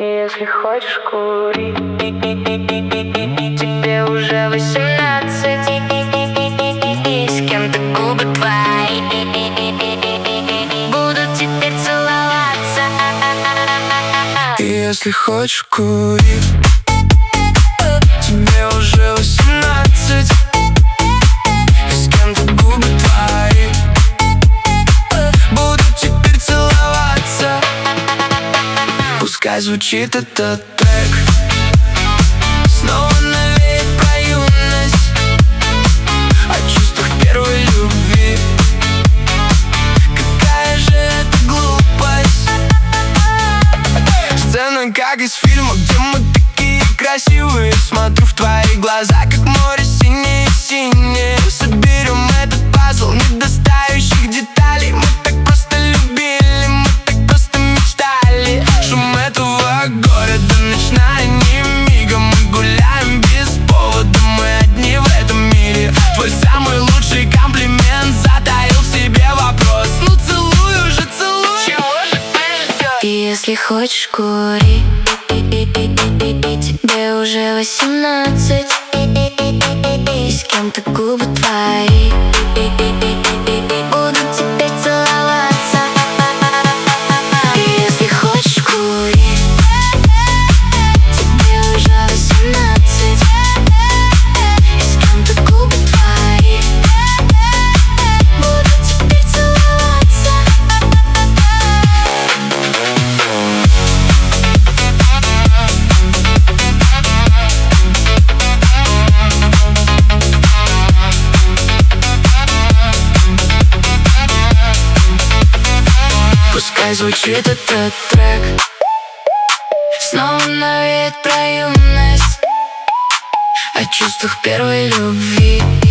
Если хочешь курить, тебе уже 18, и с кем-то губы твои будут теперь целоваться. Если хочешь курить, тебе уже 18, и с кем-то губы твои будут теперь целоваться. Пускай звучит этот трек, снова навеет про юность, о чувствах первой любви. Какая же это глупость. Сцена как из фильма, где мы такие красивые. Смотрю в твои глаза, как море синее-синее. Соберем этот пазл недостающих деталей. Мы так просто любили, мы так просто мечтали. Шум этого города, ночная немига. Мы гуляем без повода, мы одни в этом мире. Твой самый лучший комплимент затаил в себе вопрос. Ну целуй уже, целуй. Чего же ты ждешь? Если хочешь курить, тебе уже 18, и с кем-то губы твои будут теперь целоваться. Если хочешь курить, тебе уже 18, и с кем-то губы твои будут теперь целоваться. Пускай звучит этот трек, Снова навеет про юность, о чувствах первой любви.